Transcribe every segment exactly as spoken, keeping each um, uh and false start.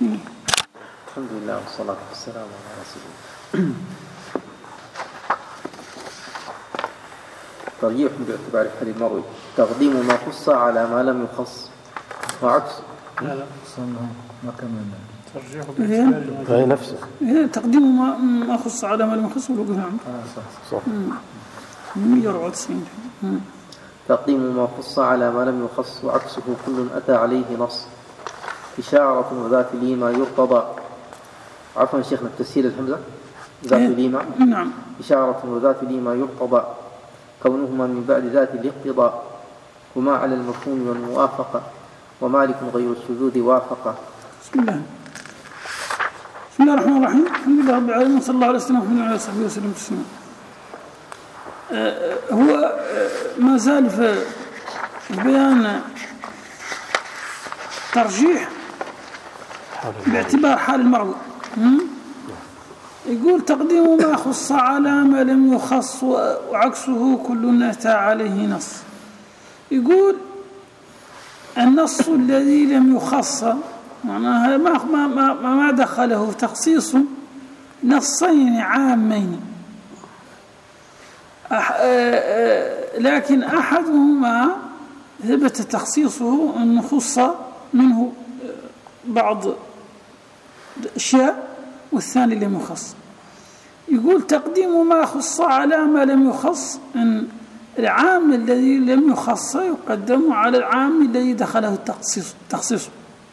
الحمد لله والصلاة والسلام على رسول الله. ترجيح باعتبار حال المروي، تقديم ما خص على ما لم يخص وعكس. لا لا ما كملنا ترجيح باعتبار هي نفسه تقديم ما ما خص على ما لم يخص والوقوف عنه. اه صح صح مئة وأربعة وتسعين. تقديم ما خص على ما لم يخص وعكسه كل أتى عليه نص، إشارة وذات لي ما يرتضى. عفوا شيخنا التسهيل الحمزة ذات لي ما نعم. إشارة وذات لي ما يرتضى، كونهما من بعد ذات الاقتضاء، وما على المفهوم والموافقة، ومالك غير الشذوذ وافقه. بسم الله بسم الله الرحمن الرحيم. الحمد لله رب العالمين، صلى الله عليه وسلم وعلى صحبه وسلم تسليما. هو ما زال في بيان ترجيح باعتبار حال المروي. يقول تقديم ما خص على ما لم يخص وعكسه كل أتى عليه نص. يقول النص الذي لم يخص معناها ما ما ما دخله تخصيص نصين عامين، لكن أحدهما ثبت تخصيصه أن خص منه بعض الأشياء والثاني لم يخص. يقول تقديم ما خص على ما لم يخص، أن العام الذي لم يخص يقدم على العام الذي دخله التخصيص تخصيصه،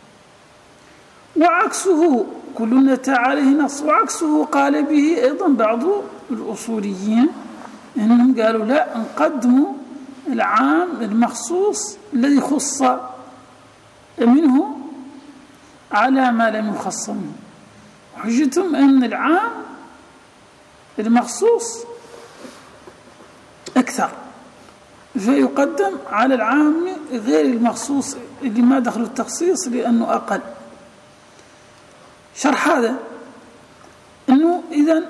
وعكسه كل أتى عليه نص. وعكسه قال به أيضا بعض الأصوليين، إنهم قالوا لا، نقدم العام المخصوص الذي خص منه على ما لم يخص منه. حجتهم أن العام المخصوص أكثر، فيقدم على العام غير المخصوص اللي ما دخل التخصيص لأنه أقل. شرح هذا أنه إذن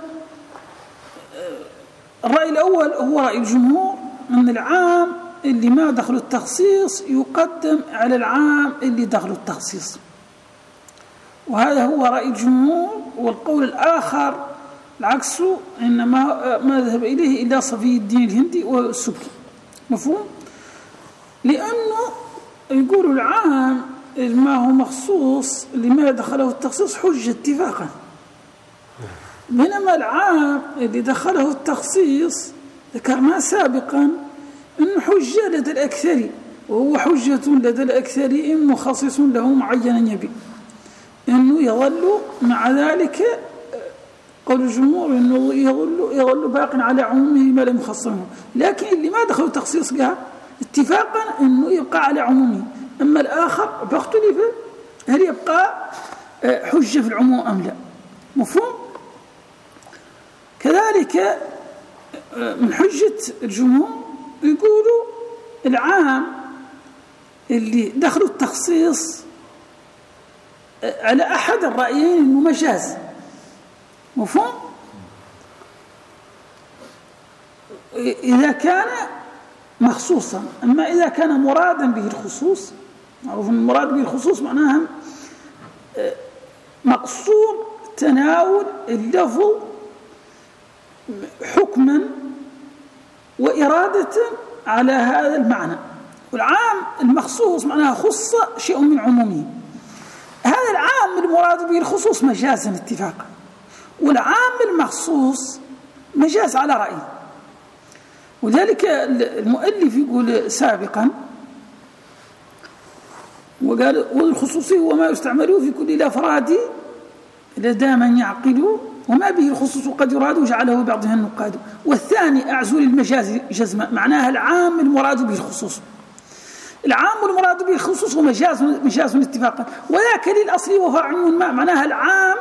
الرأي الأول هو رأي الجمهور، أن العام اللي ما دخل التخصيص يقدم على العام اللي دخل التخصيص، وهذا هو رأي الجمهور. والقول الآخر العكس، إنما ما ذهب إليه إلا صفي الدين الهندي والسبكي. مفهوم؟ لأنه يقول العام ما هو مخصوص لما دخله التخصيص حجة اتفاقا، بينما العام اللي دخله التخصيص ذكرنا سابقا أنه حجة لدى الأكثر، وهو حجة لدى الأكثر مخصص له معينا يبي، أنه يظل مع ذلك قول الجمهور أنه يظل, يظل باق على عمومه ما لم يخص منه، لكن اللي ما دخل تخصيص قال اتفاقا أنه يبقى على عمومه. أما الآخر فاختلف هل يبقى حجة في العموم أم لا. مفهوم؟ كذلك من حجة الجمهور يقولوا العام اللي دخلوا التخصيص على أحد الرأيين أنه مجاز. مفهوم؟ إذا كان مخصوصا. أما إذا كان مرادا به الخصوص، معروف أن المراد به الخصوص معناها مقصود تناول اللفظ حكما وإرادة على هذا المعنى، والعام المخصوص معناها خص شيء من عمومه. هذا العام المراد به الخصوص مجازا اتفاقا، والعام المخصوص مجاز على رأيه. وذلك المؤلف يقول سابقا وقال والخصوصي هو ما يستعمله في كل الأفراد لدى من يعقل، وما به الخصوص قد يراد وجعله بعضها النقاد. والثاني أعزو للمجاز جزما، معناها العام المراد به الخصوص. العام المراد به الخصوص هو مجاز مجاز اتفاقا، وذاك للأصل وفرع ما، معناها العام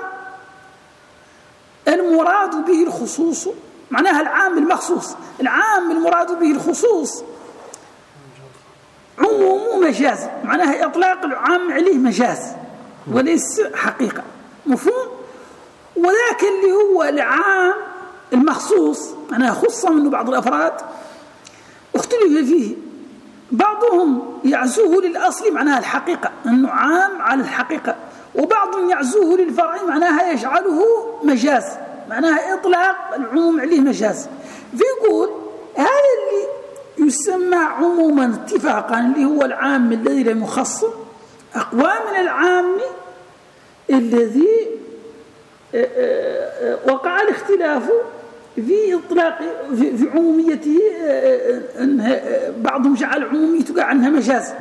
المراد به الخصوص، معناها العام المخصوص. العام المراد به الخصوص عموم مجاز، معناها إطلاق العام عليه مجاز وليس حقيقة. مفهوم؟ وذاك اللي هو العام المخصوص معناها خص منه بعض الأفراد اختلف فيه، بعضهم يعزوه للأصل معناها الحقيقة أنه عام على الحقيقة، وبعض يعزوه للفرع معناها يجعله مجاز، معناها إطلاق العموم عليه مجاز. فيقول هذا اللي يسمى عموما اتفاقا اللي هو العام الذي لم يخص أقوى من العام الذي وقع الاختلاف في إطلاق في عموميته، بعضهم جعل عموميته عنها مجاز،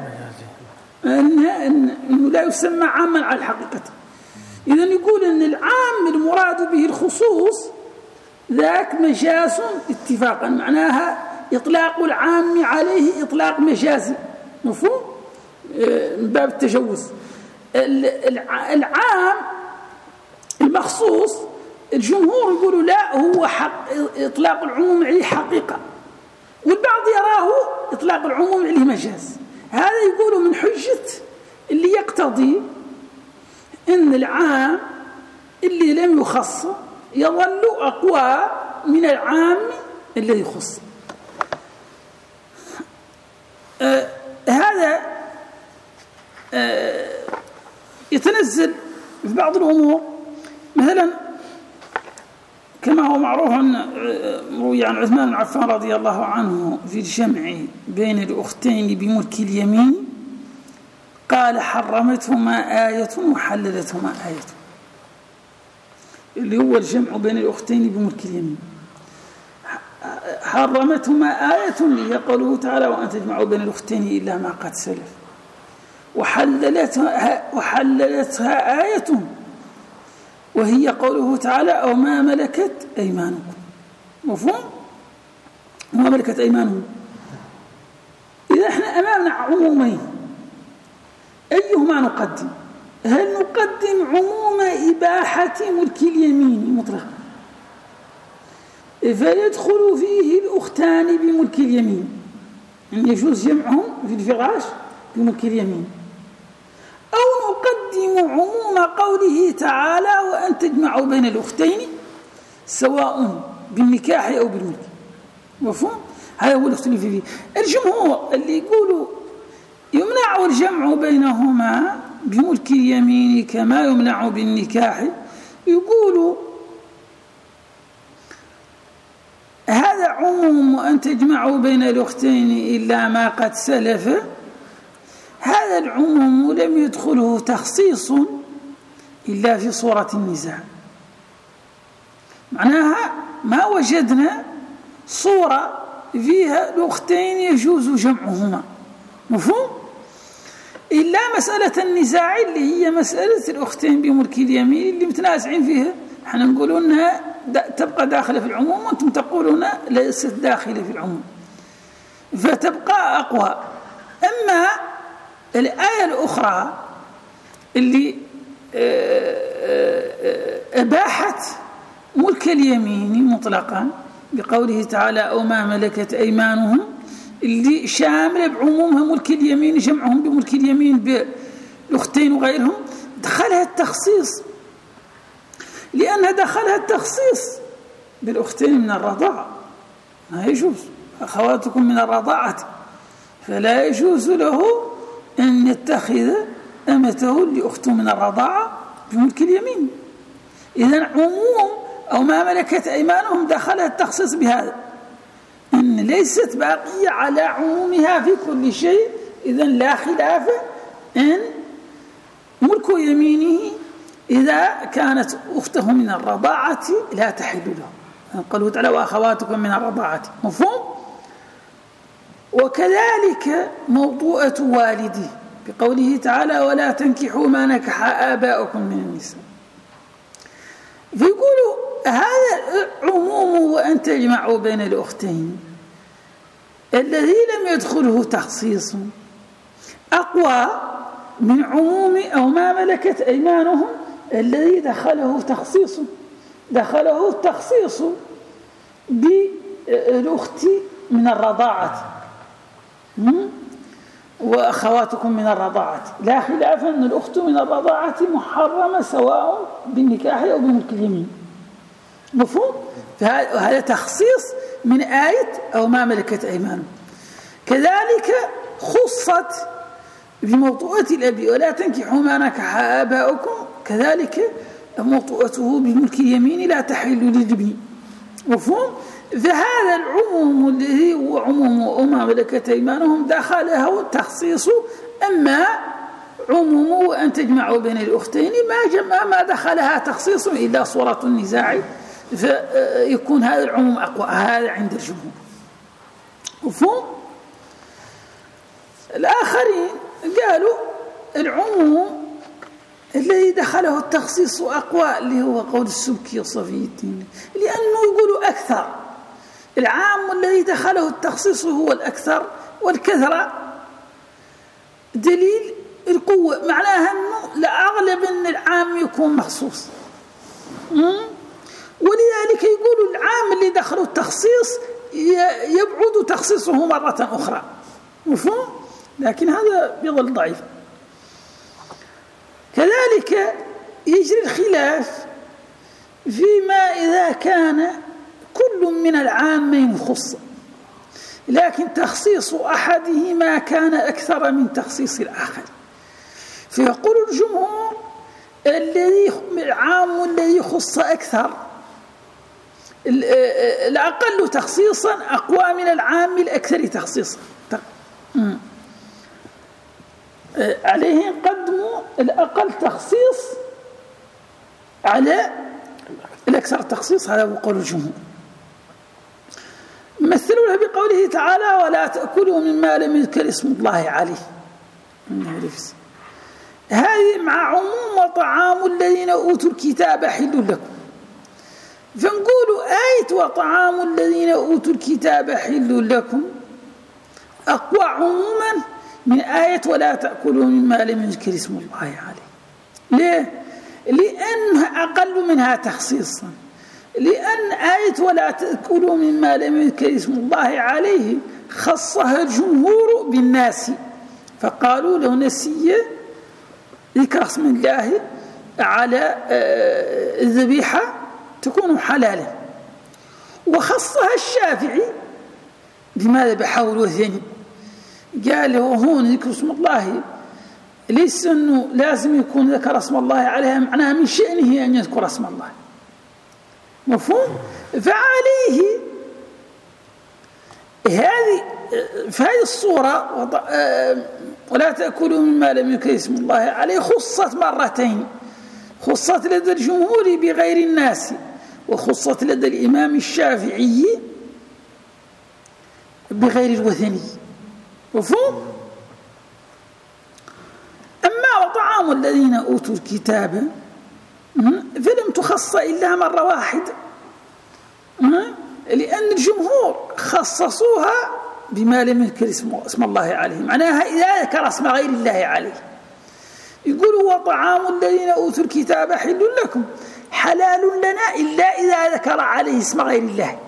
أنه لا يسمى عاما على الحقيقة. إذن يقول أن العام المراد به الخصوص ذاك مجاز اتفاقا، معناها إطلاق العام عليه إطلاق مجازي، مفهوم؟ من باب التجوز. العام المخصوص الجمهور يقولوا لا، هو حق إطلاق العموم عليه حقيقة، والبعض يراه إطلاق العموم عليه مجاز. هذا يقولوا من حجة اللي يقتضي أن العام اللي لم يخص يظل أقوى من العام الذي خص. آه هذا آه يتنزل في بعض الأمور، مثلا كما هو معروف عن روي عن عثمان بن عفان رضي الله عنه في الجمع بين الأختين بملك اليمين قال حرمتهما آية وحللتهما آية، اللي هو الجمع بين الأختين بملك اليمين. حرمتهما آية اللي قوله تعالى وأن تجمعوا بين الأختين إلا ما قد سلف، وحللتها, وحللتها آية وهي قوله تعالى أو ما ملكت أيمانكم. مفهوم؟ وما ملكت أيمانهم. إذا احنا أمامنا عمومين أيهما نقدم؟ هل نقدم عموم إباحة ملك اليمين مطلقا فيدخل فيه الأختان بملك اليمين، يعني يجوز جمعهم في الفراش بملك اليمين، أو نقدم عموم قوله تعالى وأن تجمعوا بين الأختين سواء بالنكاح أو بالملك. مفهوم؟ هذا هو الاختلاف فيه. الجمهور اللي يقولوا يمنع الجمع بينهما بملك اليمين كما يمنع بالنكاح، يقولوا هذا عموم وأن تجمعوا بين الأختين إلا ما قد سلف، هذا العموم لم يدخله تخصيص إلا في صورة النزاع، معناها ما وجدنا صورة فيها الأختين يجوز جمعهما، مفهوم؟ إلا مسألة النزاع اللي هي مسألة الأختين بملك اليمين اللي متنازعين فيها، احنا نقول أنها تبقى داخلة في العموم وأنتم تقولون ليست داخلة في العموم، فتبقى أقوى. أما الآية الأخرى اللي أباحت ملك اليمين مطلقا بقوله تعالى أو ما ملكت أيمانهم، اللي شاملة بعمومها ملك اليمين جمعهم بملك اليمين بالأختين وغيرهم، دخلها التخصيص، لأنها دخلها التخصيص بالأختين من الرضاعة، ما يجوز أخواتكم من الرضاعة، فلا يجوز له أن يتخذ أمته لأخته من الرضاعة بملك اليمين. إذن عموم أو ما ملكت أيمانهم دخلها التخصيص بهذا، إن ليست باقية على عمومها في كل شيء. إذن لا خلاف أن ملك يمينه إذا كانت أخته من الرضاعة لا تحل له، قالوا تعالى وأخواتكم من الرضاعة، مفهوم؟ وكذلك موضوعة والده بقوله تعالى ولا تنكحوا ما نكح آباؤكم من النساء، فيقولوا هذا عموم وأن تجمعوا بين الأختين الذي لم يدخله تخصيص أقوى من عموم أو ما ملكت أيمانهم الذي دخله تخصيص دخله التخصيص بالأخت من الرضاعة وأخواتكم من الرضاعة، لا خلاف أن الأخت من الرضاعة محرمة سواء بالنكاح أو بملك اليمين، مفهوم؟ فهذا تخصيص من آية أو ما ملكت أيمانهم. كذلك خصت في موطؤة الأب ولا تنكحوا ما نكح آباؤكم كذلك موطؤته بملك اليمين لا تحل للابن. مفهوم؟ فهذا العموم الذي هو عموم وما ملكت أيمانهم دخله التخصيص. أما عموم أن تجمعوا بين الأختين ما جمع ما دخلها تخصيص إلا صورة النزاع، فيكون هذا العموم أقوى. هذا عند الجمهور. مفهوم؟ الآخرين قالوا العموم الذي دخله التخصيص أقوى اللي هو قول السبكي وصفي الدين، لأنه يقولوا أكثر. العام الذي دخله التخصيص هو الأكثر والكثرة دليل القوة، معناها أنه لأغلب أن العام يكون مخصوص. ولذلك يقولوا العام اللي دخله التخصيص يبعد تخصيصه مرة أخرى. مفهوم؟ لكن هذا بيظل ضعيف. كذلك يجري الخلاف فيما إذا كان كل من العامين خصا لكن تخصيص أحدهما كان أكثر من تخصيص الآخر، فيقول الجمهور الذي العام الذي خص أكثر الأقل تخصيصا أقوى من العام الأكثر تخصيصا. عليه قدموا الأقل تخصيص على الأكثر تخصيص. هذا هو قول الجمهور. مثلوا بقوله تعالى ولا تأكلوا مما لم يذكر اسم الله عليه. هذه مع عموم وطعام الذين أوتوا الكتاب حل لكم، فنقولوا آية وطعام الذين أوتوا الكتاب حل لكم أقوى عموما من آية ولا تأكلوا مما لم يذكر اسم الله عليه. ليه؟ لأنها أقل منها تخصيصا، لأن آية ولا تأكلوا مما لم يذكر اسم الله عليه خصها الجمهور بالناس، فقالوا لو نسي ذكر اسم الله على الذبيحة تكون حلالا. وخصها الشافعي بما ذبحه الوثني، قال وهون ذكر اسم الله ليس أنه لازم يكون ذكر اسم الله عليها، معناها من شأنه أن يذكر اسم الله. مفهوم؟ فعليه هذه في هذه الصورة ولا تأكلوا مما لم يذكر اسم الله عليه خصت مرتين، خصت لدى الجمهور بغير الناس، وخصت لدى الإمام الشافعي بغير الوثني. مفهوم؟ أما وطعام الذين أوتوا الكتاب فلم تخص إلا مرة واحدة، لأن الجمهور خصصوها بما لم يذكر اسم الله عليه، معناها إذا ذكر اسم غير الله عليه. يقولوا وطعام الذين أوتوا الكتاب حل لكم حلال لنا إلا إذا ذكر عليه اسم غير الله،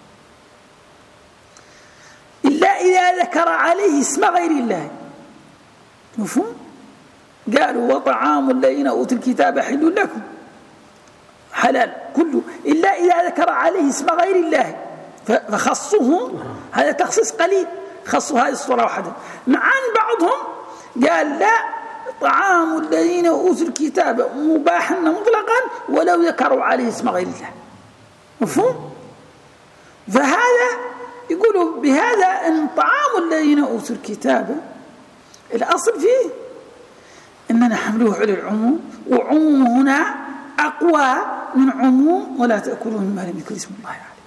إلا إذا ذكر عليه اسم غير الله. مفهوم؟ قالوا وطعام الذين أوتوا الكتاب حل لكم حلال كله إلا إذا ذكر عليه اسم غير الله، فخصوه هذا تخصيص قليل، خصوا هذه الصورة واحدة. مع أن بعضهم قال لا، طعام الذين أوتوا الكتاب مباحا مطلقا ولو ذكروا عليه اسم غير الله. مفهوم؟ فهذا يقولوا بهذا أن طعام الذين أوتوا الكتاب الأصل فيه أننا حملوه على العموم، وعموم هنا أقوى من عموم ولا تأكلوا مما لم يذكر اسم الله عليه.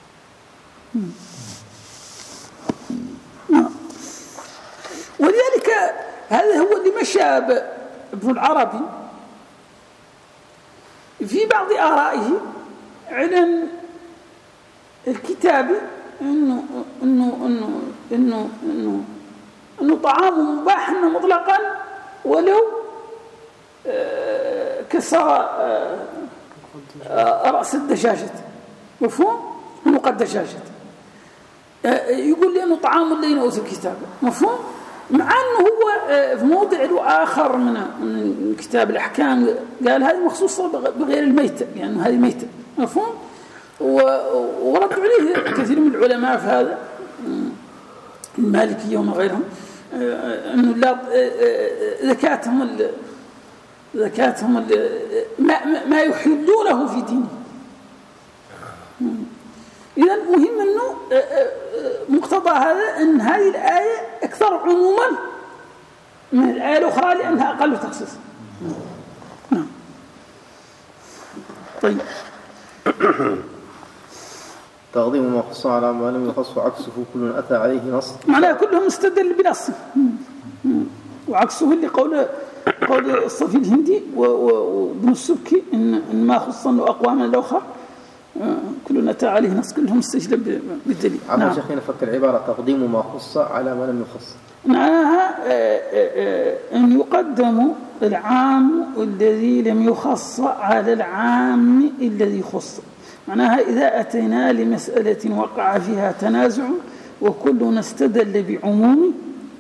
ولذلك هذا هو اللي مشى ابن العربي في بعض آرائه على الكتاب إنه إنه إنه إنه إنه إنه طعام مباح مطلقا ولو كسر رأس الدجاجة. مفهوم؟ إنه قد دجاجة. يقول لي إنه طعام الذين أوتوا الكتاب. مفهوم؟ مع أنه هو في موضع آخر من كتاب الأحكام قال هذه مخصوصة بغير الميتة، يعني هذه ميتة. مفهوم؟ ورد عليه كثير من العلماء في هذا، المالكية وما غيرهم، أنه لا زكاتهم زكاتهم ما ما يحلونه في دينه. إذا مهم أنه مقتضى هذا أن هذه الآية أكثر عموما من الآية الأخرى لأنها أقل تخصيص. نعم. طيب. تقديم ما خص على ما لم يخص عكسه كل أتى عليه نص. معناها كلهم مستدل بنص، وعكسه اللي قول قول الصفي الهندي وابن السبكي إن ما خص أقوى من الآخر كلنا أتى عليه نص، كلهم استجلب بالدليل. عفوا نعم. شيخنا فكر عبارة تقديم ما خص على ما لم يخص. معناها أن يقدم العام الذي لم يخص على العام الذي خص. معناها إذا أتينا لمسألة وقع فيها تنازع وكلنا استدل بعموم،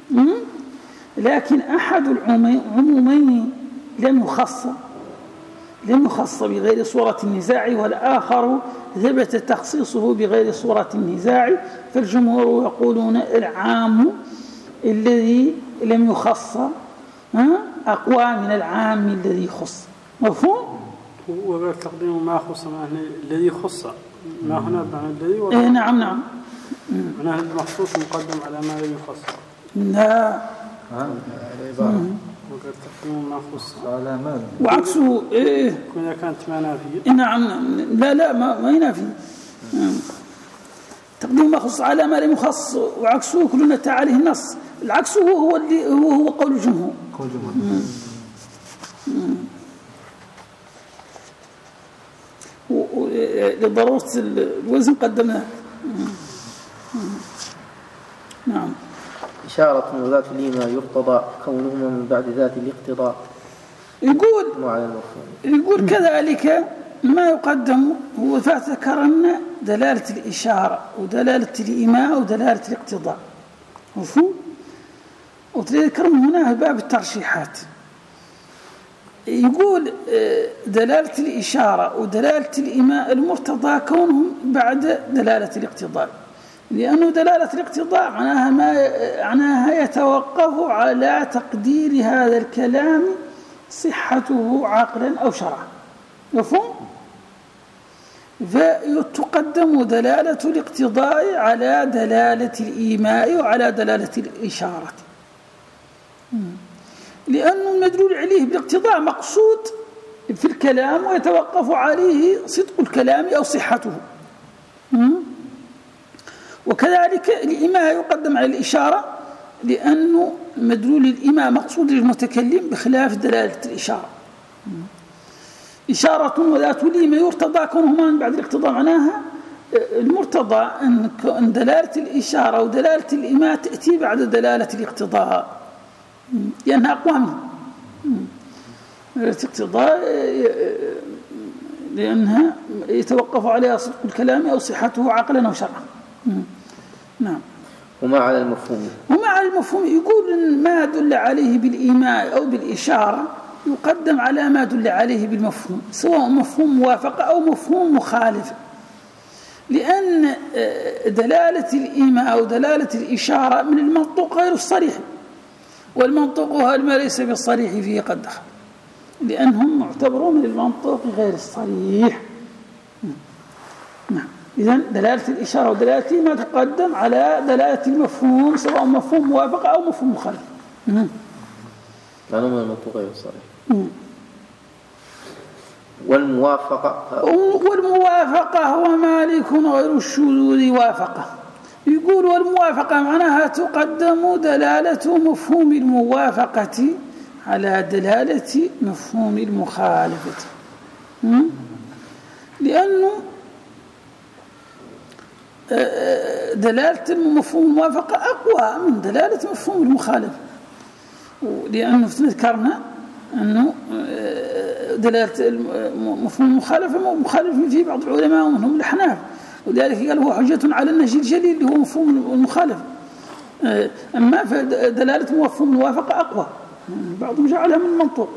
لكن أحد العمومين لم يخص لم يخص بغير صورة النزاع والآخر ثبت تخصيصه بغير صورة النزاع، فالجمهور يقولون العام الذي لم يخص أقوى من العام الذي خص. مفهوم؟ وغير تقديم ما خص معناه الذي خص، ما هنا معنى الذي ولا إيه نعم نعم معناه المخصوص مقدم على ما لم يخص. لا وغير تقديم ما خص على ما وعكسه إيه إذا كانت ما نافية. نعم لا لا ما ما ينافي. تقديم ما خص على ما لم يخص وعكسه كلنا أتى عليه النص. العكس هو هو اللي هو هو قول الجمهور. قول الجمهور. لضرورة الوزن قدمناه. نعم. إشارة وذات لما يرتضى كونهما من بعد ذات الاقتضاء. يقول يقول كذلك ما يقدم هو ذكرنا دلالة الإشارة ودلالة الإيماء ودلالة الاقتضاء. مفهوم؟ وتذكر من هنا باب الترشيحات. يقول دلالة الإشارة ودلالة الإيماء المرتضى كونهم بعد دلالة الاقتضاء، لأنه دلالة الاقتضاء معناها ما معناها يتوقف على تقدير هذا الكلام صحته عقلا أو شرعا. مفهوم؟ فتقدم دلالة الاقتضاء على دلالة الإيماء وعلى دلالة الإشارة، لأنه المدلول عليه بالاقتضاء مقصود في الكلام ويتوقف عليه صدق الكلام أو صحته. وكذلك الإيماء يقدم على الإشارة لأنه مدلول الإيماء مقصود للمتكلم بخلاف دلالة الإشارة. إشارة وذات الإيماء يرتضى كونهما من بعد الاقتضاء، معناها المرتضى أن دلالة الإشارة ودلالة الإيماء تأتي بعد دلالة الاقتضاء لأنها أقوى منه. دلالة الاقتضاء لأنها يتوقف عليها صدق الكلام أو صحته عقلا أو شرعا. نعم. وما على المفهوم وما على المفهوم يقول إن ما دل عليه بالإيماء أو بالإشارة يقدم على ما دل عليه بالمفهوم، سواء مفهوم موافقة أو مفهوم مخالف، لأن دلالة الإيماء أو دلالة الإشارة من المنطوق غير الصريح، والمنطوق هل ما ليس بالصريح فيه قد دخل، لأنهم معتبرون من المنطوق غير الصريح. نعم. إذن دلالة الإشارة ودلالة الإيماء تقدم على دلالة المفهوم سواء مفهوم موافقة أو مفهوم مخالف. لأنه من المنطوق غير الصريح. والموافقة والموافقة هو مالك غير الشذوذ وافقة. يقول والموافقة معناها تقدم دلالة مفهوم الموافقة على دلالة مفهوم المخالفة، لأنه دلالة مفهوم الموافقة أقوى من دلالة مفهوم المخالفة، لأنه ذكرنا أنه دلالة مفهوم المخالفة مخالف فيه بعض العلماء ومنهم الأحناف، ولذلك قال هو حجة على النهج الجليل اللي هو مفهوم المخالفة. أما فدلالة مفهوم الموافقة أقوى، بعضهم جعلها من المنطوق.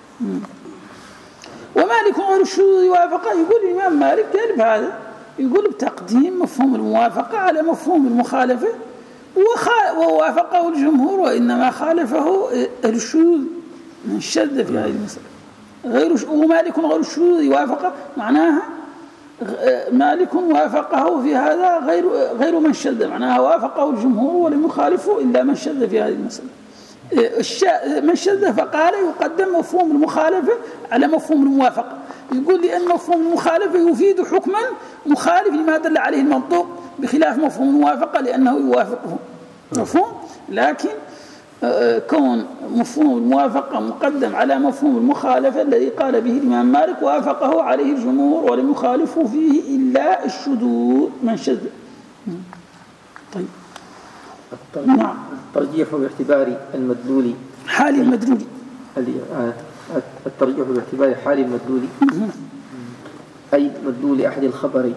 ومالك غير الشذوذ وافقة، يقول الإمام مالك قال بهذا، يقول بتقديم مفهوم الموافقة على مفهوم المخالفة ووافقه الجمهور، وإنما خالفه أهل الشذوذ من شذ في هذه المسألة. غير ومالك غير الشذوذ يوافق، معناها مالك وافقه في هذا غير غير من شذ، معناها وافقه الجمهور ولم يخالفه إلا من شذ في هذه المسألة. من شذ فقال يقدم مفهوم المخالفة على مفهوم الموافقة. يقول لأن مفهوم المخالفة يفيد حكما مخالف لما دل عليه المنطوق، بخلاف مفهوم الموافقة لأنه يوافقه. مفهوم؟ لكن كون مفهوم الموافقة مقدم على مفهوم المخالفة الذي قال به الإمام مالك وافقه عليه الجمهور ولم يخالفه فيه إلا الشذوذ من شذ. طيب، نعم. الترجيح باعتبار المدلول حال المدلول، الترجيح باعتبار حال المدلول أي مدلول أحد الخبرين،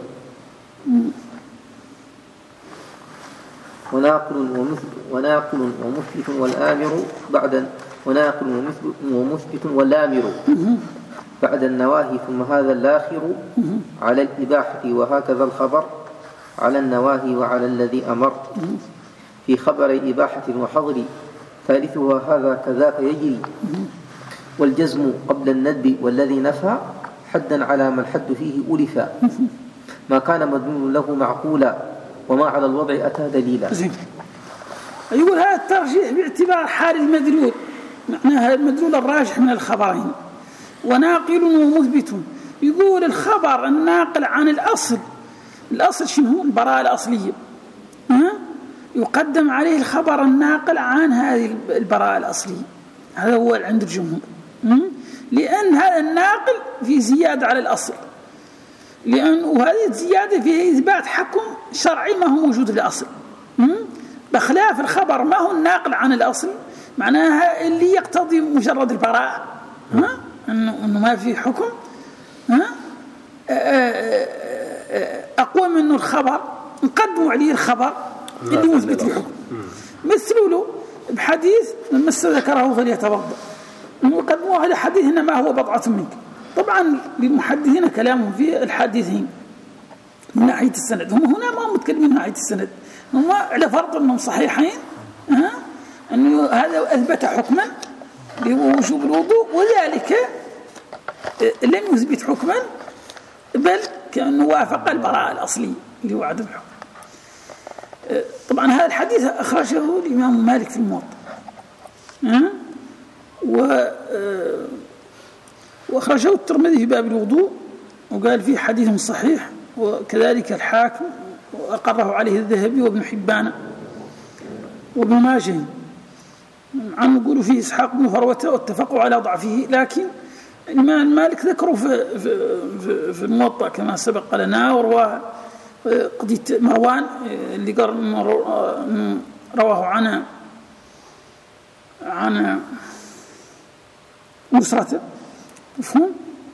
وناقل ومثبت وناقل ومثبت والآمر بعد وناقل ومثبت والآمر بعد النواهي، ثم هذا الآخر على الإباحة، وهكذا الخبر على النواهي وعلى الذي أمر. في خبر إباحة وحظر ثالثها هذا كذاك يجري، والجزم قبل الندب والذي نفى حدا على ما الحد فيه ألفا، ما كان مدلول له معقولا وما على الوضع أتى دليلا. يقول هذا الترجيح باعتبار حال المدلول، معناها المدلول الراجح من الخبرين. وناقل ومثبت، يقول الخبر الناقل عن الأصل، الأصل شنو؟ البراءة الأصلية، ها؟ يقدم عليه الخبر الناقل عن هذه البراءة الأصلية، هذا هو عند الجمهور، لأن هذا الناقل في زيادة على الأصل، لأن وهذه الزيادة فيها إثبات حكم شرعي ما هو موجود في الأصل، بخلاف الخبر ما هو الناقل عن الأصل، معناها اللي يقتضي مجرد البراءة، ها؟ إنه إنه ما في حكم، ها؟ أقوى منه الخبر، نقدموا عليه الخبر اللي مثبت الحكم. مثلوا له بحديث من مس ذكره فليتوضأ، نقدموا على حديث إنما هو بضعة منك. طبعا للمحدثين كلامهم في الحديثين من ناحية السند، هم هنا ما هم متكلمين من ناحية السند، هم على فرض أنهم صحيحين، ها؟ أنه هذا أثبت حكما لوجوب الوضوء، وذلك لم يثبت حكما بل كأنه وافق البراءة الأصلية اللي هو عدم الحكم. طبعا هذا الحديث أخرجه الإمام مالك في الموطأ، ها؟ و وأخرجه الترمذي في باب الوضوء وقال فيه حديث صحيح، وكذلك الحاكم وأقره عليه الذهبي وابن حبان وابن ماجه، عن يقولوا فيه إسحاق بن فروة واتفقوا على ضعفه، لكن الإمام مالك ذكره في, في, في الموطأ كما سبق لنا، ورواه قضية مروان اللي قال رواه عنه عن نصرته، مفهوم؟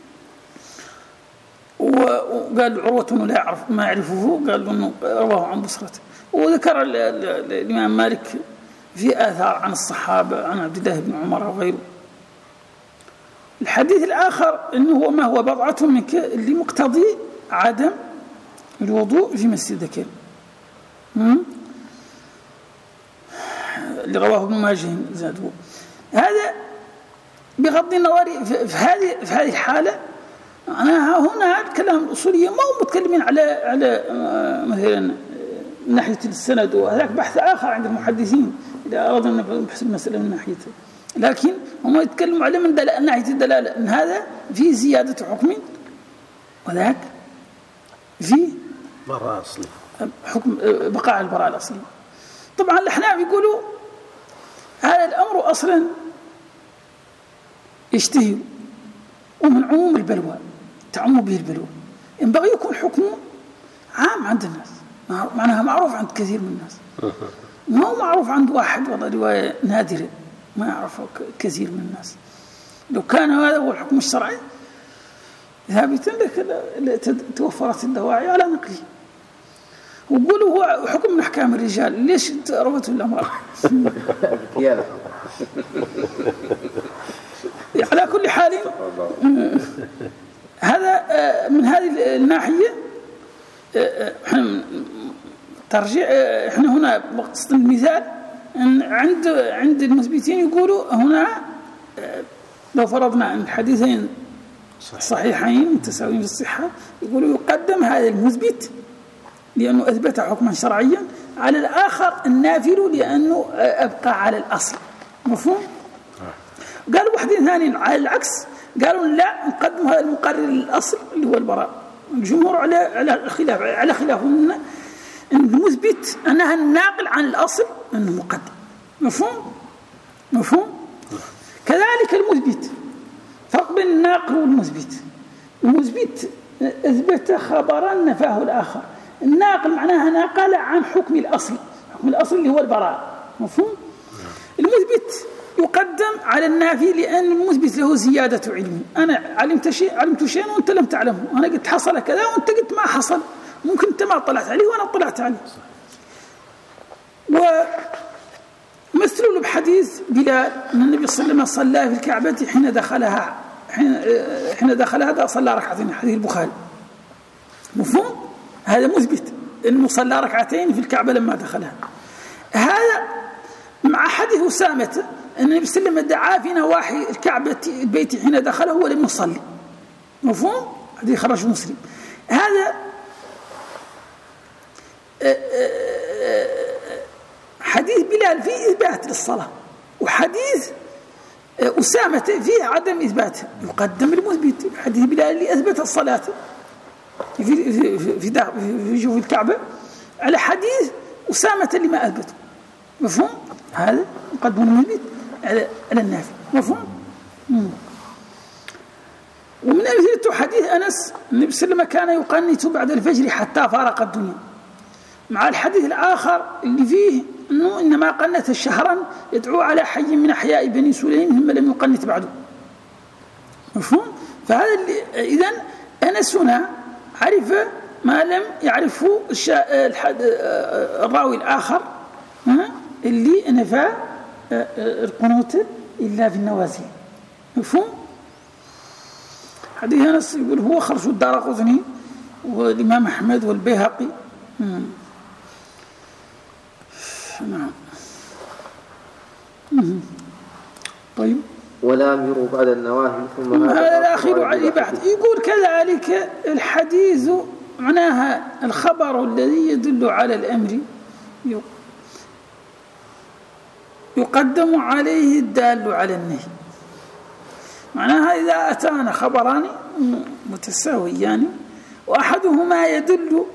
وقال عروة أنه لا يعرف ما يعرفه، قال أنه رواه عن بصرته. وذكر الإمام مالك في آثار عن الصحابة عن عبد الله بن عمر وغيره. الحديث الآخر أنه هو ما هو بضعة منك اللي مقتضي عدم الوضوء في مسجد ذكر، اللي رواه ابن ماجه زاده. هذا بغض النظر في هذه في هذه الحالة، أنا هنا الكلام الأصولية ما هم متكلمين على على مثلا من ناحية السند، وهذاك بحث آخر عند المحدثين إذا أردنا أن نبحث المسألة من ناحيته، لكن هم يتكلموا على من دل... ناحية الدلالة، من هذا في زيادة حكم وذاك في براءة أصلية، حكم بقاء البراءة الأصلية. طبعا الأحناف يقولوا هذا الأمر أصلا يشتهي ومن عموم البلوى تعم به البلوى، ينبغي يكون حكمه عام عند الناس، معناها معروف عند كثير من الناس، ما هو معروف عند واحد والله رواية نادرة ما يعرفه كثير من الناس. لو كان هذا هو الحكم الشرعي ثابتا لك توفرت الدواعي على نقله. وقولوا هو حكم من أحكام الرجال، ليش ربطوا الأمر؟ على كل حال هذا من هذه الناحية ترجع احنا هنا بقصد المثال ان عند عند المثبتين يقولوا هنا لو فرضنا ان الحديثين صحيحين متساويين في الصحة يقولوا يقدم هذا المثبت لأنه أثبت حكما شرعيا على الآخر النافل لأنه أبقى على الأصل. مفهوم؟ قالوا واحدين ثانيين على العكس قالوا لا نقدم هذا المقرر للأصل اللي هو البراء. الجمهور على على خلاف على خلاف ان المثبت انها الناقل عن الاصل انه مقدم. مفهوم؟ مفهوم؟ كذلك المثبت فرق بين الناقل والمثبت. المثبت اثبت خبرا نفاه الاخر، الناقل معناها نقل عن حكم الاصل، حكم الاصل اللي هو البراء. مفهوم؟ المثبت يقدم على النافي لأن المثبت له زيادة علم. أنا علمت شيء علمت شيء وأنت لم تعلمه، أنا قلت حصل كذا وأنت قلت ما حصل، ممكن أنت ما طلعت عليه وأنا طلعت عليه. ومثلوا بحديث بلال أن النبي صلى الله عليه وسلم صلى في الكعبة حين دخلها حين حين دخلها صلى ركعتين، حديث البخاري. مفهوم؟ هذا مثبت أنه صلى ركعتين في الكعبة لما دخلها. هذا مع حديث أسامة أن النبي صلى الله عليه وسلم دعا في نواحي الكعبة البيت حين دخله ولم يصلي. مفهوم؟ هذه خرج مسلم. هذا حديث بلال فيه إثبات للصلاة، وحديث أسامة فيه عدم إثبات، يقدم المثبت. حديث بلال اللي أثبت الصلاة في في في في جوف الكعبة على حديث أسامة اللي ما أثبته. مفهوم؟ هذا يقدم المثبت على على النافي. مفهوم؟ مم. ومن أمثلة حديث أنس النبي صلى الله عليه وسلم كان يقنت بعد الفجر حتى فارق الدنيا، مع الحديث الآخر اللي فيه أنه إنما قنت شهرا يدعو على حي من أحياء بني سليم ثم لم يقنت بعده. مفهوم؟ فهذا إذن أنس هنا عرف ما لم يعرفه الراوي الآخر اللي نفى القنوت إلا في النوازل. مفهوم؟ حديث أنس يقول هو خرج الدارقطني والإمام أحمد والبيهقي. نعم. طيب. ولا يمر بعد النواهي ثم هذا الأخير على البحث. يقول كذلك الحديث معناها الخبر الذي يدل على الأمر يقدم عليه الدال على النهي. معناها إذا أتانا خبران متساويان وأحدهما يدل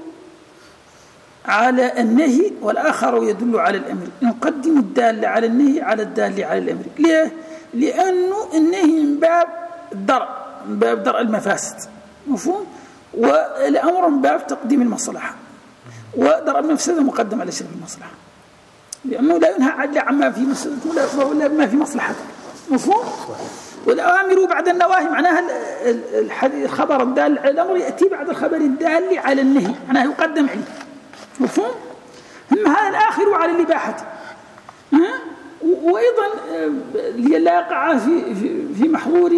على النهي والآخر يدل على الأمر، نقدم الدال على النهي على الدال على الأمر. ليه؟ لأنه النهي من باب الدرء، من باب درء المفاسد. مفهوم؟ والأمر من باب تقديم المصلحة، ودرء المفسدة مقدم على شرب المصلحة، لأنه لا ينهى عدل عما في مفسدته ولا ما في مصلحته. مفهوم؟ والأوامر بعد النواهي معناها الخبر الدال على الأمر يأتي بعد الخبر الدال على النهي، معناها يقدم عليه. مفهوم؟ ثم هذا الآخر على الإباحة، وأيضا لا يقع في في محظور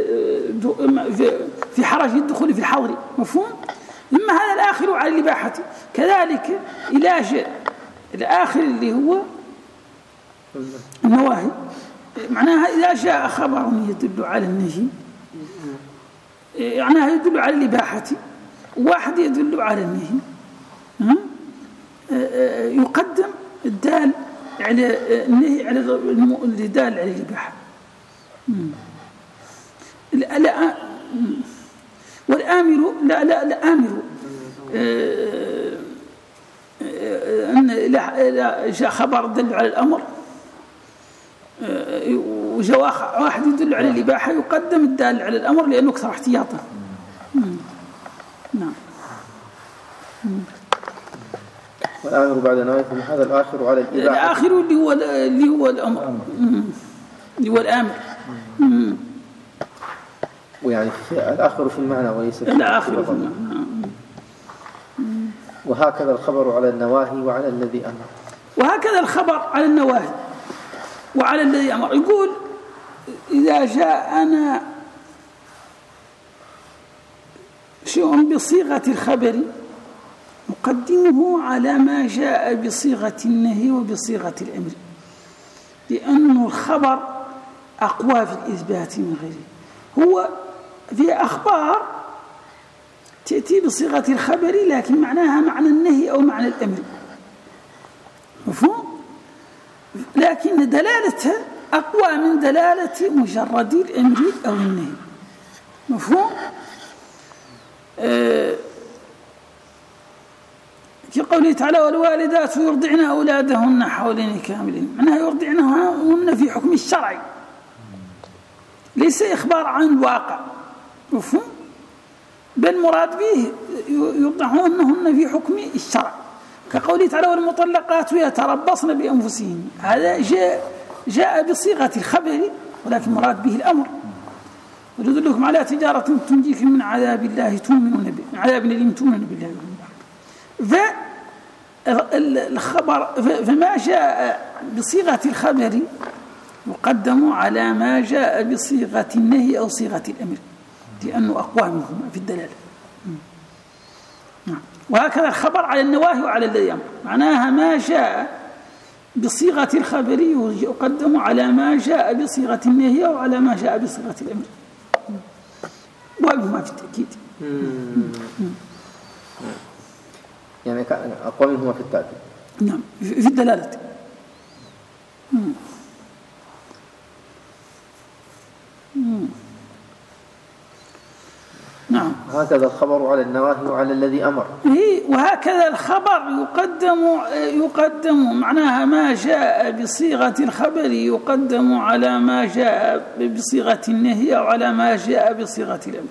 في حرج الدخول في الحظر. مفهوم؟ ثم هذا الآخر على الإباحة كذلك إلى جاء الآخر اللي هو النواهي، معناها إذا جاء خبر يدل على النهي معناها يدل على الإباحة، واحد يدل على النهي يقدم الدال على النهي على الدال على الإباحة. لا والآمر لا لا الآمر أن لا جاء خبر دل على الأمر وجاء واحد يدل على الإباحة يقدم الدال على الأمر لأنه أكثر احتياطا. نعم. والآمر بعد نواهي هذا الآخر على الإباحة. الآخر اللي هو اللي هو الأمر اللي هو الآمر. ويعني الآخر في المعنى وليس في الآخر في المعنى. وهكذا الخبر على النواهي وعلى الذي أمر. وهكذا الخبر على النواهي وعلى الذي أمر. يقول إذا جاءنا شيء بصيغة الخبر نقدمه على ما جاء بصيغة النهي وبصيغة الأمر، لأن الخبر أقوى في الإثبات من غيره. هو في أخبار تأتي بصيغة الخبر لكن معناها معنى النهي أو معنى الأمر، مفهوم؟ لكن دلالتها أقوى من دلالة مجرد الأمر أو النهي، مفهوم؟ آه في قوله تعالى والوالدات يرضعن أولادهن حولين كاملين، معناها يرضعنهن في حكم الشرعي ليس إخبار عن الواقع، مفهوم؟ بل مراد به يرضعنهن في حكم الشرع، كقوله تعالى والمطلقات يتربصن بأنفسهن، هذا جاء جاء بصيغة الخبر ولكن مراد به الأمر. ويدلكم على تجارة تنجيكم من عذاب الله تؤمنون به، من عذاب أليم تؤمنون بالله واليوم الآخر. فالخبر فما جاء بصيغة الخبر يقدم على ما جاء بصيغة النهي أو صيغة الأمر، لأنه أقوى منهما في الدلالة. وهكذا الخبر على النواهي وعلى الذي أمر، معناها ما جاء بصيغة الخبر يقدم على ما جاء بصيغة النهي أو على ما جاء بصيغة الأمر، وهما في التأكيد. يعني أقوى منهما في التأكيد. نعم في الدلالة. مم. مم. نعم. هكذا الخبر على النواهي وعلى الذي أمر. وهكذا الخبر يقدم يقدم معناها ما جاء بصيغة الخبر يقدم على ما جاء بصيغة النهي أو على ما جاء بصيغة الأمر.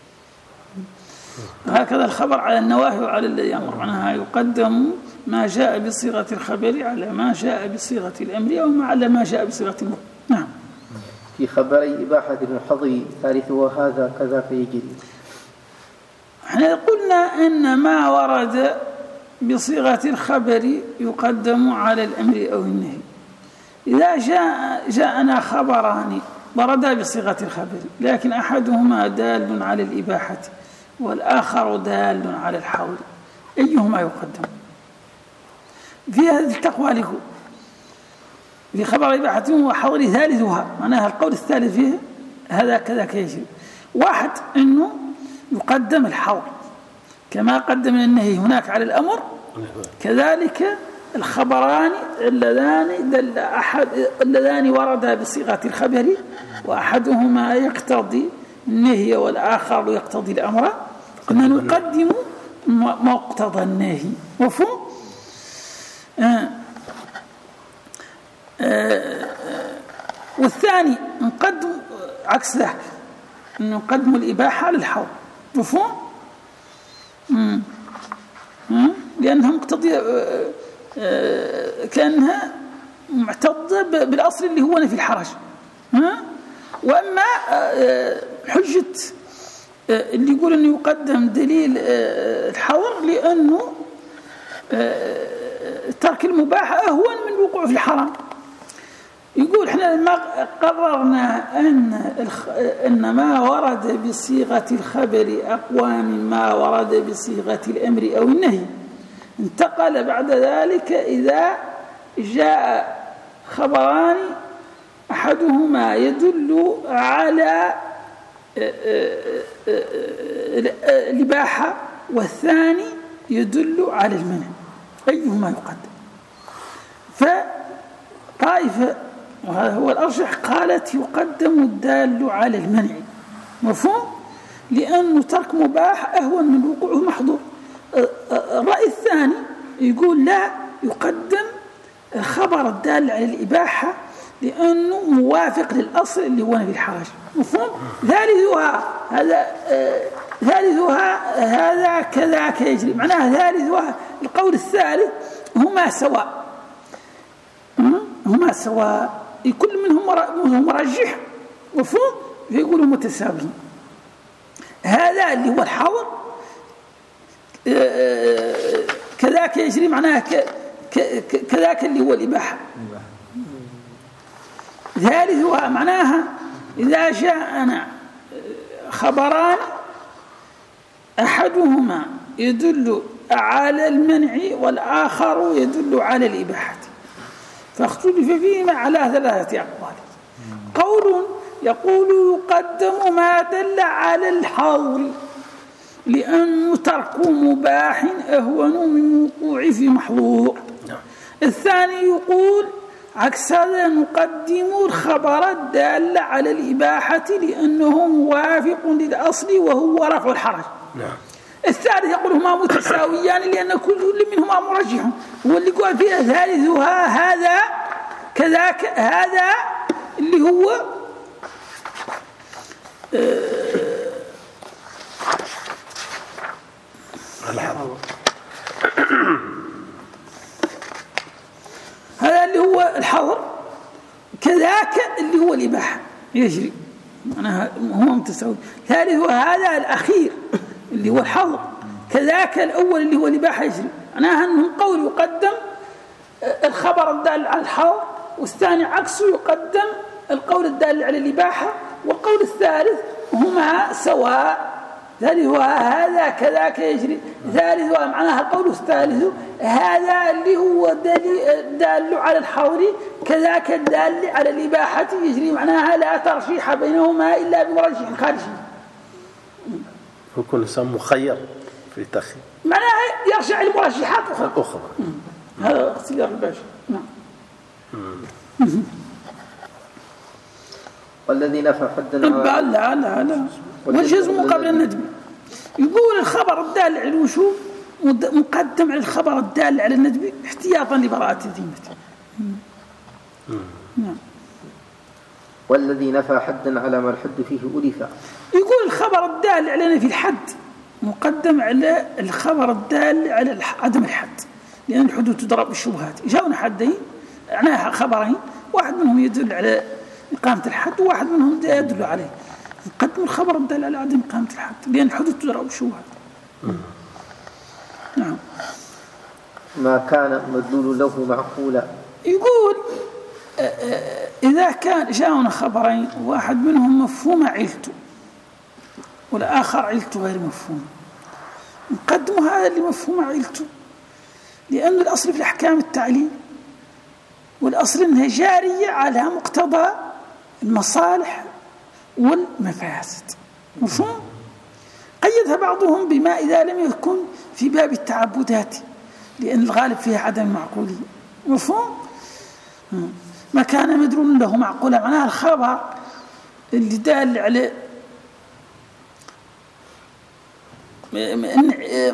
هكذا الخبر على النواهي وعلى الذي أمر، معناها يقدم ما جاء بصيغة الخبر على ما جاء بصيغة الأمر أو على ما جاء بصيغة النهي. نعم. في خبري إباحة المحظ ثالثها هذا كذا فيجري. احنا قلنا ان ما ورد بصيغة الخبر يقدم على الأمر أو النهي. إذا جاء جاءنا خبران وردا بصيغة الخبر لكن أحدهما دال على الإباحة والآخر دال على الحول، أيهما يقدم؟ في هذه التقوى له في خبر إباحة وحظر ثالثها، معناها القول الثالث فيه هذا كذا كيجري. واحد أنه يقدم الحظر كما قدم النهي هناك على الأمر، كذلك الخبران اللذان دل أحد اللذان وردا بصيغة الخبر وأحدهما يقتضي النهي والآخر يقتضي الأمر، قلنا نقدم مقتضى النهي، مفهوم؟ آه. آه. والثاني نقدم عكس ذلك، نقدم الإباحة للحظر، مفهوم؟ مم. مم. لأنها مقتضية كأنها معتضة بالأصل اللي هو في الحرج. وأما حجة اللي يقول أنه يقدم دليل الحظر لأنه ترك المباح أهون من الوقوع في الحرام. يقول احنا لما قررنا أن أن ما ورد بصيغة الخبر أقوى من ما ورد بصيغة الأمر أو النهي، انتقل بعد ذلك إذا جاء خبران أحدهما يدل على الإباحة والثاني يدل على المنع، أيهما يقدم؟ فطائفة وهذا هو الأرجح قالت يقدم الدال على المنع، مفهوم؟ لأنه ترك مباح أهون من وقوعه محظور. الرأي الثاني يقول لا، يقدم خبر الدال على الإباحة لأنه موافق للأصل اللي هو في الحرج، مفهوم؟ ثالثها هذا ثالثها هذا كذاك يجري، معناها ثالثها القول الثالث هما سواء، هما سواء، كل منهم مرجح، مفهوم؟ فيقولوا متساويين. هذا اللي هو الحظر كذاك يجري، معناها كذاك اللي هو الإباحة. ثالثها معناها إذا جاءنا خبران أحدهما يدل على المنع والآخر يدل على الإباحة، فاختلف فيهما على ثلاثة أقوال. قول يقول يقدم ما دل على الحظر لأن ترك مباح أهون من وقوع في محظور. الثاني يقول عكس هذا، نقدم الخبر الدال على الإباحة لأنه موافق للأصل وهو رفع الحرج. الثالث يقول هما متساويان لأن كل منهما مرجح، هو اللي قال فيها ثالثها هذا كذاك، هذا اللي هو الحظر، هذا اللي هو الحظر، كذاك اللي هو الإباحة يجري، معناها هو متساوي. ثالث هذا الأخير اللي هو الحظر، كذاك الأول اللي هو الإباحة يجري، معناها أنه قول يقدم الخبر الدال على الحظر، والثاني عكسه يقدم القول الدال على الإباحة، والقول الثالث هما سواء. ثالث هذا كذاك يجري، ثالث معناها القول الثالث هذا اللي هو دال على الحظر كذاك الدال على الإباحة يجري، معناها لا ترشيح بينهما إلا بمرجح خارجي. يكون الإنسان مخير في تخيير، معناها يرجع المرجحات الأخرى. هذا اختيار الباشا. نعم. والذي نفى حدا لا لا لا لا والجزم قبل الندب. يقول الخبر الدال على الوشوب مقدم على الخبر الدال على الندب احتياطا لبراءة الذمة. نعم. والذي نفى حدا على ما الحد فيه ألف. يقول الخبر الدال على نفي الحد مقدم على الخبر الدال على عدم الحد، لأن الحدود تضرب بالشبهات. جاءنا حدين معناها خبرين، واحد منهم يدل على إقامة الحد وواحد منهم يدل عليه، نقدم الخبر الدال على عدم إقامة الحد لأن الحدود تضرب بالشبهات. نعم. ما كان مدلول له معقولا. يقول إذا كان جاءنا خبرين واحد منهم مفهوم علته والآخر علته غير مفهوم، نقدم هذا اللي مفهوم علته، لأن الأصل في الأحكام التعليل، والأصل أنها جارية على مقتضى المصالح والمفاسد. مفهوم؟ قيدها بعضهم بما إذا لم يكن في باب التعبدات، لأن الغالب فيها عدم المعقولية. مفهوم؟ ما كان مدلول له معقولا، معناها الخبر اللي دال على اللي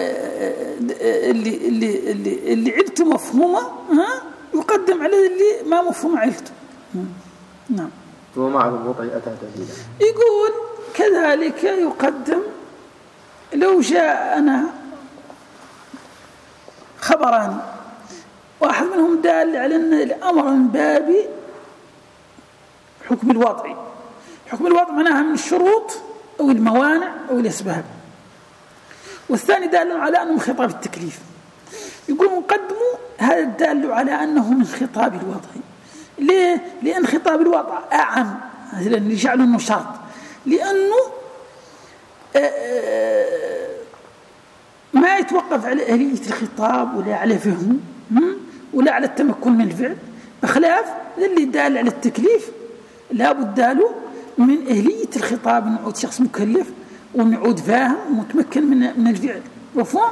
اللي اللي اللي علته مفهومه ها يقدم على اللي ما مفهوم علته. نعم. ومع الوضع أتى دليلا. يقول كذلك يقدم لو جاء أنا خبران واحد منهم دال على أن الأمر من باب حكم الوضع. حكم الوضع معناها من الشروط أو الموانع أو الأسباب، والثاني دال على أنه من خطاب التكليف. يقول نقدموا هذا الدال على أنه من خطاب الوضع. ليه؟ لأن خطاب الوضع أعم، مثلا يجعل أنه شرط، لأنه ما يتوقف على أهلية الخطاب ولا على فهمه ولا على التمكن من الفعل، بخلاف اللي دال على التكليف لا بد له من أهلية الخطاب، من عود شخص مكلف ومن عود فاهم ومتمكن من من الفعل. مفهوم؟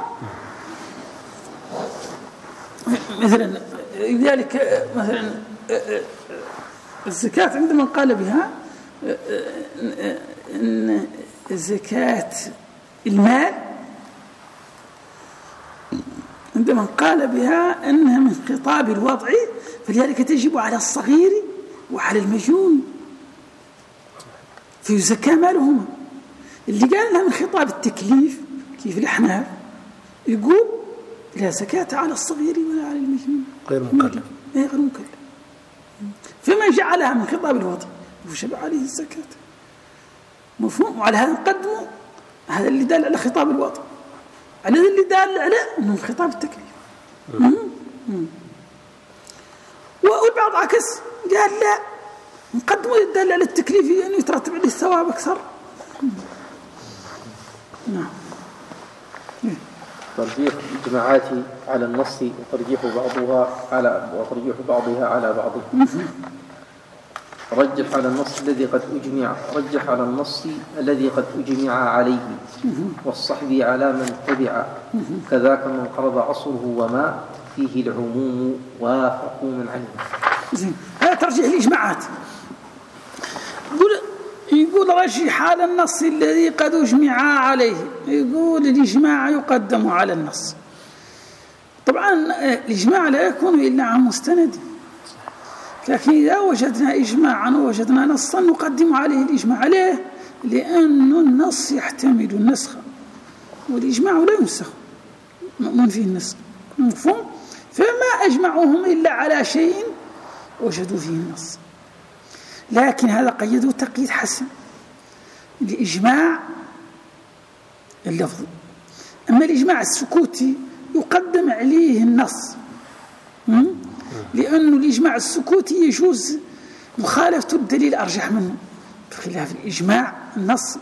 مثلا لذلك مثلا الزكاة عندما قال بها إن زكاة المال، عندما قال بها أنها من خطاب الوضع، فلذلك تجب على الصغير وعلى المجنون فيزكى مالهما. اللي قال لها من خطاب التكليف كيف الأحناف يقول لا زكاة على الصغير ولا على المجنون، غير مكلف. غير مكلف. فمن جعلها من خطاب الوضع وجب عليه الزكاة. مفهوم؟ وعلى هذا نقدمه هذا اللي دال على خطاب الوضع، على هذا اللي دال على انه من خطاب التكليف. والبعض عكس قال لا نقدمه الدال على التكليف لانه يعني يترتب عليه الثواب اكثر. نعم. ترجيح الإجماعات على النص وترجيح بعضها على وترجيح بعضها على بعض. رجح على النص الذي قد أجمع رجح على النص الذي قد أجمع عليه والصحب على من تبع كذاك من قرض عصره وما فيه العموم وافقوا من عنه. زين، هذا ترجيح الإجماعات. يقول يقول رجح على النص الذي قد أجمع عليه، يقول الإجماع يقدم على النص. طبعا الإجماع لا يكون إلا عن مستند، لكن إذا وجدنا إجماعا ووجدنا نصا نقدم عليه الإجماع. عليه لأن النص يحتمل النسخ والإجماع لا ينسخ من فيه النسخ، مفهوم؟ فما أجمعوهم إلا على شيء وجدوا فيه النص، لكن هذا قيده تقييد حسن الإجماع اللفظي. أما الإجماع السكوتي يقدم عليه النص، لأن الإجماع السكوتي يجوز مخالفة الدليل أرجح منه بخلاف الإجماع النص.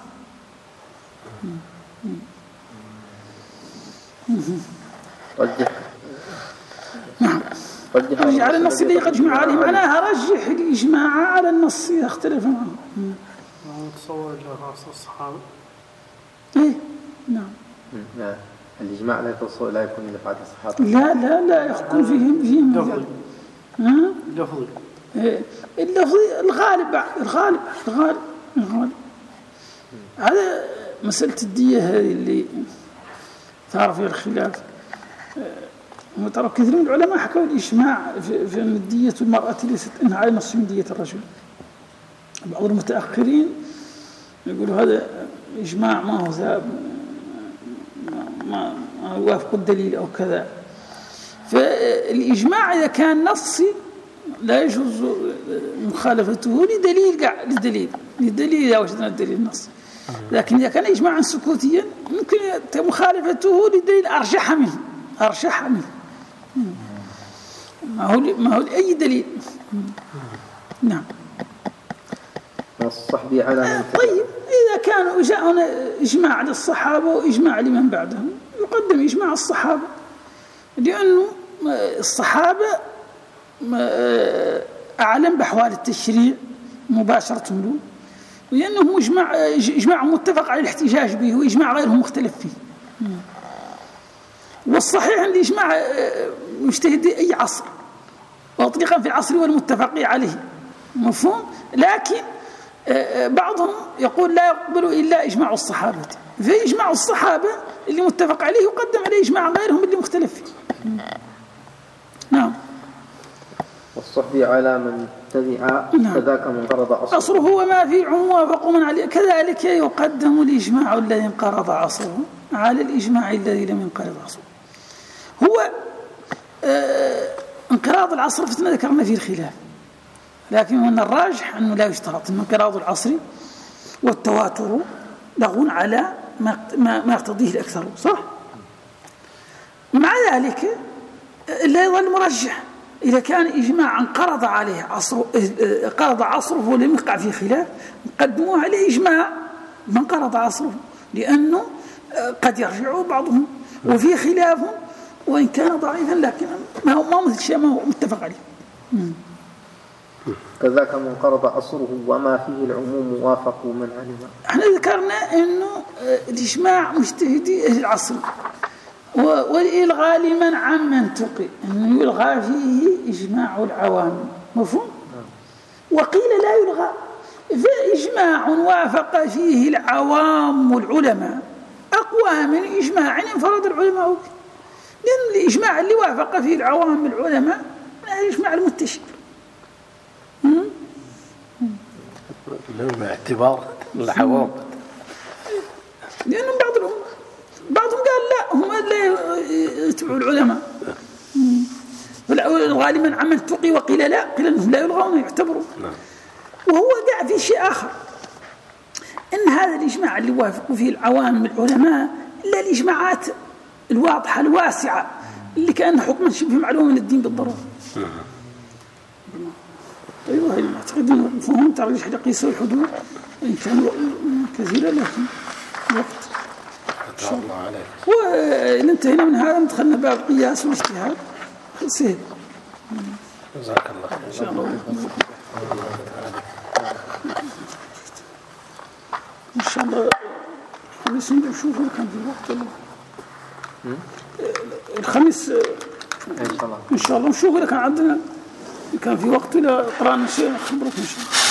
رجح نعم، رجح على النص الذي قد جمع عليه، معناها رجح الإجماع على النص إذا اختلف معه. تصور لرأس الصحابة. إيه نعم. لا، الإجماع لا يتصور لا يكون لفعل الصحابة. لا لا لا يكون فيهم فيهم لفظي. ها؟ لفظي. إيه اللفظي الغالب الغالب الغالب الغالب. هذا مسألة الدية هذه اللي ثار فيها الخلاف. وترى كثير من العلماء حكوا الإجماع في, في أن دية المرأة ليست إنها على نصف من دية الرجل. بعض المتأخرين يقولوا هذا إجماع ما هو ذا ما, ما يوافق الدليل أو كذا. فالإجماع إذا كان نصي لا يجوز مخالفته لدليل قاع لدليل لدليل إذا وجدنا الدليل النص. لكن إذا كان إجماعا سكوتيا ممكن مخالفته لدليل أرجح منه أرجح منه ما هو ما هو أي دليل. نعم. والصحب على من تبع. طيب إذا كانوا جاءنا إجماع للصحابة وإجماع لمن بعدهم يقدم إجماع الصحابة، لأنه الصحابة أعلم بأحوال التشريع مباشرة له، لأنهم إجماع إجماع متفق على الاحتجاج به وإجماع غيرهم مختلف فيه. والصحيح أن الإجماع مجتهد أي عصر وأطلقا في العصر والمتفق عليه، مفهوم؟ لكن بعضهم يقول لا يقبل إلا إجماع الصحابة، فإجماع الصحابة اللي متفق عليه يقدم عليه إجماع غيرهم اللي مختلف فيه. نعم. والصحب على من تبع كذاك من قرض عصره عصره وما في موافق من عليه، كذلك يقدم الإجماع الذي انقرض عصره على الإجماع الذي لم ينقرض عصره. هو آه انقراض العصر فتنا ذكرنا فيه الخلاف، لكن من الراجح أنه لا يشترط انقراض العصر والتواتر لغون على ما ما يقتضيه الأكثر، صح؟ مع ذلك لا يظل مرجح إذا كان إجماعا انقرض عليه عصره قرض عصره ولم يقع فيه خلاف قدموه عليه إجماع من قرض عصره، لأنه قد يرجع بعضهم وفي خلاف وإن كان ضعيفا لكن ما هو ما مثل شيء ما هو متفق عليه. كذاك من قرض عصره وما فيه العموم وافقوا من علم. احنا ذكرنا انه الاجماع مجتهدي اهل العصر والالغاء لمن عمن تقي انه يلغى فيه اجماع العوام، مفهوم؟ وقيل لا يلغى، فاجماع وافق فيه العوام والعلماء اقوى من اجماع انفرد العلماء به، لان الاجماع اللي وافق فيه العوام والعلماء الاجماع المنتشر. لهم اعتبار العوام، لأنهم بعضهم بعضهم قال لا هم لا يتبعوا العلماء، غالبا عمن تقي وقيل لا، قيل أنهم لا يلغون يعتبروا. وهو قاع في شيء آخر، أن هذا الإجماع اللي وافقوا فيه العوام العلماء إلا الإجماعات الواضحة الواسعة اللي كأن حكما شبه معلوم من الدين بالضرورة. أيوة أعتقد أنه فهم ترجح لقيس الحدود إن كان كثيرا، لكن وقت شاء الله عليك. وإذا انتهينا من هذا دخلنا باب القياس والاجتهاد سهل. جزاك الله خير. إن شاء الله. إن شاء الله الخميس نشوف كان في وقت ولا الخميس إن شاء الله إن شاء الله نشوف إذا كان عندنا كان في وقت ولا قرأنا شيء خبرك إن شاء الله.